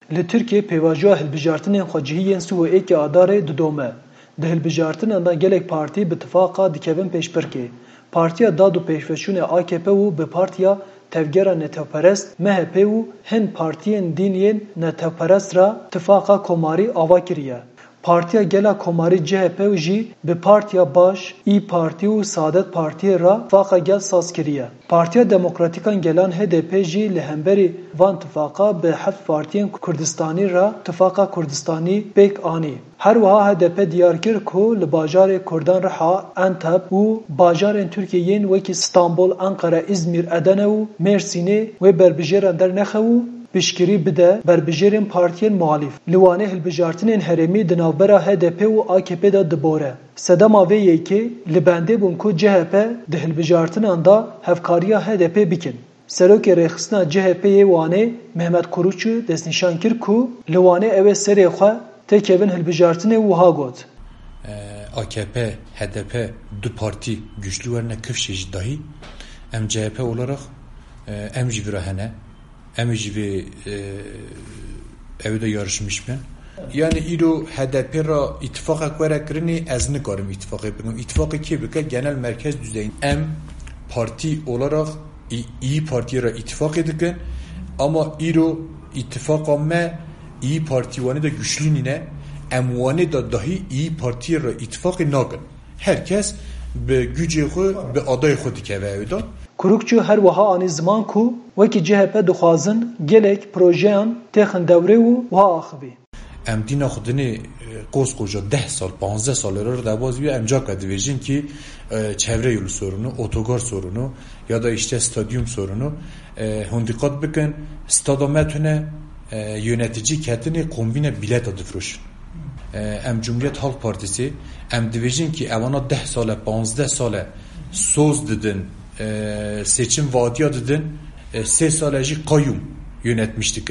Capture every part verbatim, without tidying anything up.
Li Türkiye pêvajoya hilbijartinên xwecihiyên Swêkê Adarê didome. Di hilbijartinan da gelek partî bi tifaka dikevin pêşbirkê. Partiya Dad û Pêşveçûnê A K P û bi Partiya Tevgera Netewperest M H P û hin partiyên dîniyên netewperest ra tifaka komarî ava kiriye. Partiya Gela Komarî C H P jî bi Partiya Baş, İYİ Partî û Saadet Partiyê ra tifaka gel saz kiriye. Partiya Demokratîkan Gelan H D P jî li hemberî van tifaka bi heft partiyên Kurdistanî ra tifaka Kurdistanî pêk anî. Her wiha H D P diyar kir ku li bajarê Kurdan Riha, Enteb û bajarên Tirkiyeyên wekî Stenbol, Ankara, İzmîr, Edene û Mêrsînê wê berbijêran dernexe û piştgirî bide berbijêrên partiyên muhalîf. Li Wanê hilbijartinên herêmî di navbera H D P û A K P de dibore. Sedema vê yekê li bendê bûn ku C H P di hilbijartinan da hevkariya H D P bikin. Serokê rêxistina C H P'yê Wanê Mehmet Kuruçu destnîşan kir ku li Wanê ew ê serê xwe tê kevin hilbijartinê wiha got. A K P, H D P du partî güçlü werne kifşê jî dahî em C H P olarak em jî vira hene em jî vê ew de yarışmış bin. Yani îro H D P ra ittifaqek were kirinê ez nikarim ittifaqê bikim. İttifaqê kê bike genel merkez düzeyinde. Em partî olarak İYİ Partiye ra ittifaqê dikin ama îro ittifaqa me İYİ Partî wanê de güçlü nîne em wanê da dahî İYİ Partiye ra ittifaqê nakin. Herkes bi gücê xwe bi adayê xwe dikeve ew da. Kurukçu her wiha anî ziman ku wekî C H P dixwazin gelek projeyan têxin dewrê û wiha axivî. Em dîna xudinê koskoca deh sal, panzdeh sal re debazî em caka dibêjin ki çevre yolu sorunu, otogar sorunu ya da işte stadyum sorunu hûn dikkat bikin stada me tune yönetici ketine kombine bilet difroşin. Em Cumhuriyet Halk Partisi em dibêjin ki evana deh sale, panzdeh sale soz didin, seçim vaadiya didin, sê sale jî kayyum yönetmiştik.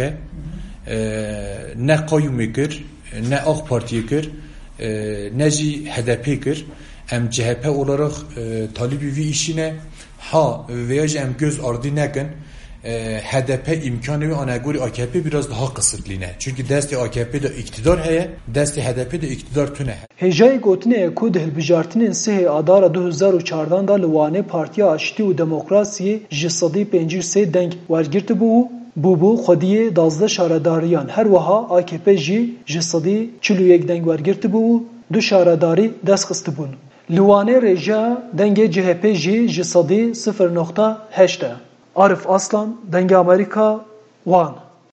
Ne kayyumê kir, ne AK Parti'ye kir, ne jî H D P kir. Em C H P olarak talibî vî işine ha veya jî em göz ardî nekin H D P imkanı ve anagori A K P biraz daha kısıtline. Çünkü desti A K P'de iktidar heye, desti H D P'de iktidar tüne. Hejayê gotinê ku di hilbijartinên sihê Adara du hezar û çardan da li Wanê Partiya Aşitî û Demokrasiyê ji sedî pêncî sê deng wergirtibû bûbû xwediyê dazdeh şaredariyan. Her wiha A K P jî ji sedî çil û yek deng wergirtibû û du şaredarî dest xistibûn. Li Wanê rêjeya dengê C H P jî ji sedî sıfır nokta heşt e. Arif Aslan, Dengê Amerika, Wan.